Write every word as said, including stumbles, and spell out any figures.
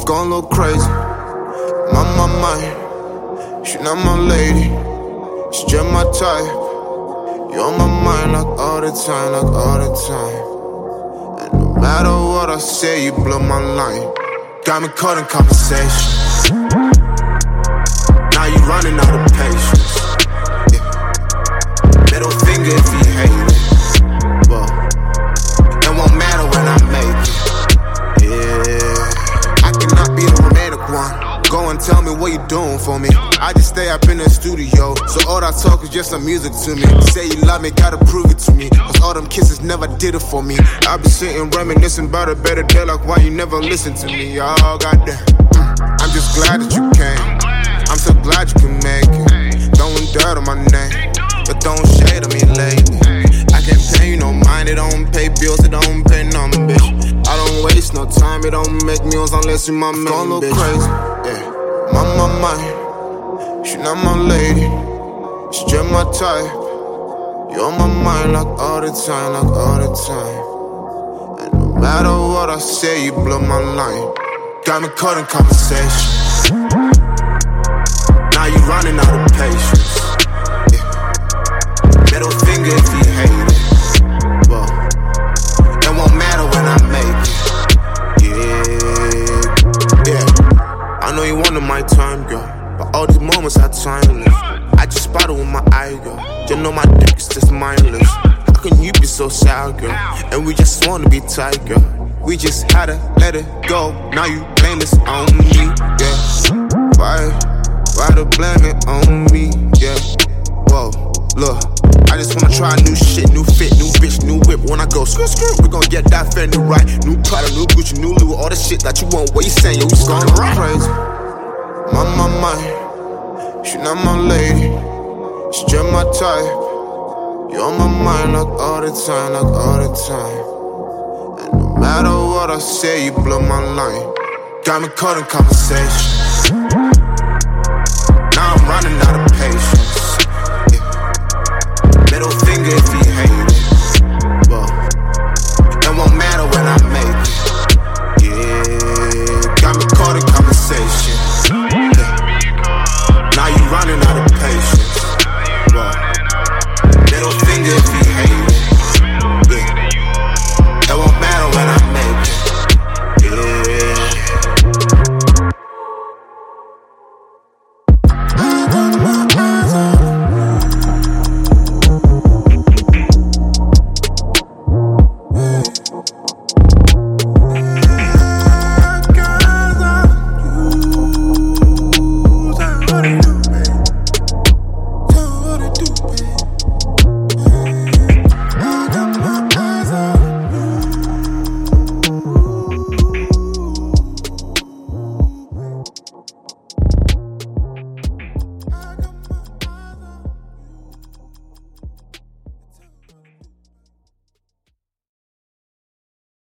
going a little crazy. I'm on my mind. She not my lady. She just my type. You on my mind like all the time, like all the time. And no matter what I say, you blow my line. Got me caught in conversation. Now you running out of patience. Yeah. Middle finger if you hate it. Whoa. It won't matter when I make it. Yeah. I cannot be the romantic one. Go and tell me what you doing for me. I just stay up in the studio, so all that talk is just some music to me. Say you love me, gotta prove it to me, cause all them kisses never did it for me. I be sitting reminiscing about a better day, like why you never listen to me. Oh goddamn, mm. I'm just glad that you came. I'm so glad you can make it. Don't dirt on my name, but don't shade on me lately. I can't pay you no mind, it don't pay bills, it don't pay nothing, bitch. I don't waste no time, it don't make meals unless you my man, bitch. Going a little crazy, yeah. I'm on my mind. She not my lady. She just my type. You on my mind like all the time, like all the time. And no matter what I say, you blow my line. Got me caught in conversation. Now you running out of patience. Yeah. Middle finger if you hate it. Whoa. It won't matter when I make it. Yeah. Yeah. I know you wanted my time, girl, but all these moments are timeless. I just spotted with my eye, girl. Just know my dick is just mindless. How can you be so sad, girl? And we just wanna be tight, girl. We just had to let it go. Now you blame this on me, yeah. Why, why to blame it on me, yeah. Whoa, look, I just wanna try new shit, new fit, new bitch, new whip. When I go skirt skirt, we gon' get that Fendi right. New Prada, new Gucci, new Louis, all the shit that you want. What you saying? Yo, we going right. Crazy. I'm on my mind. She not my lady. She just my type. You on my mind like all the time, like all the time. And no matter what I say, you blow my line. Got me caught in conversation. Now I'm running out of